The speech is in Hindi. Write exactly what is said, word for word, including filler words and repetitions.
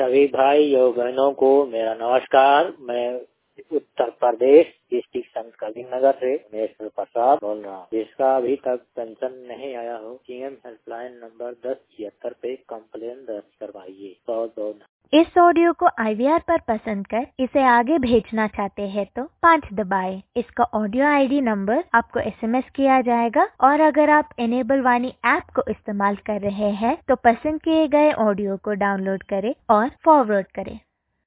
सभी भाइयों बहनों को मेरा नमस्कार। मैं उत्तर प्रदेश डिस्ट्रिक्ट संत कबीरनगर से महेश्वर प्रसाद बोल रहा हूँ। जिसका अभी तक पेंशन नहीं आया हो, सीएम हेल्पलाइन नंबर दस छिहत्तर पे कंप्लेन दर्ज करवाइए। बहुत बहुत इस ऑडियो को आई वी आर पर पसंद कर इसे आगे भेजना चाहते हैं तो पाँच दबाएं। इसका ऑडियो आई डी नंबर आपको एस एम एस किया जाएगा और अगर आप इनेबल वाणी ऐप को इस्तेमाल कर रहे हैं तो पसंद किए गए ऑडियो को डाउनलोड करें और फॉरवर्ड करें।